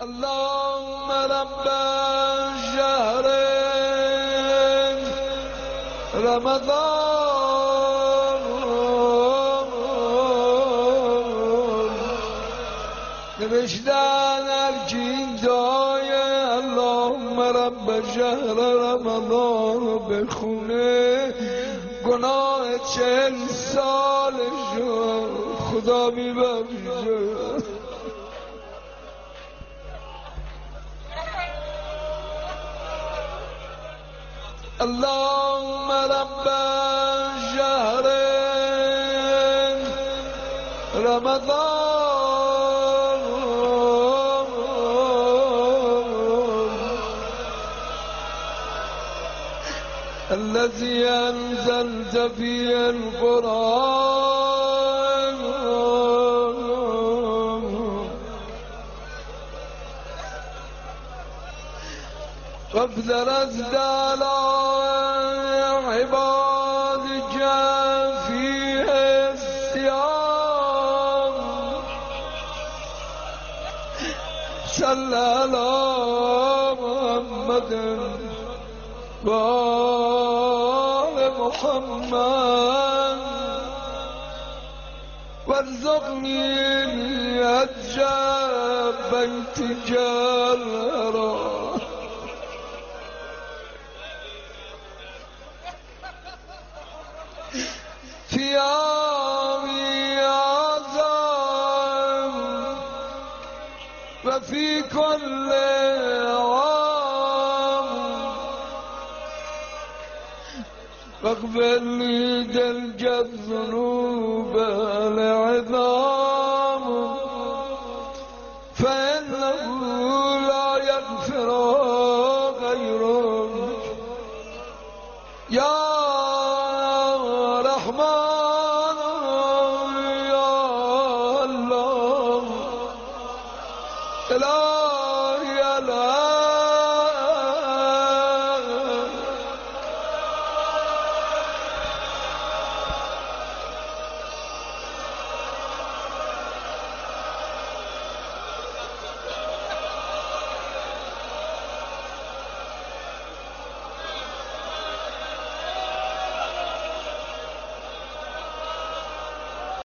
اللهم رب شهر رمضان نوشتن هرکی این دعای اللهم رب شهر رمضان بخونه گناه 40 سالشو خدا میبخشه. اللهم رب شهر رمضان الذي أنزلت فيه القرآن وافدرست على عبادك فيه الصيام صل على محمد وآل محمد وارزقني حج بيتك الحرام. في عامي أعظم وفي كل عام واغفر لي دلج الذنوب العظام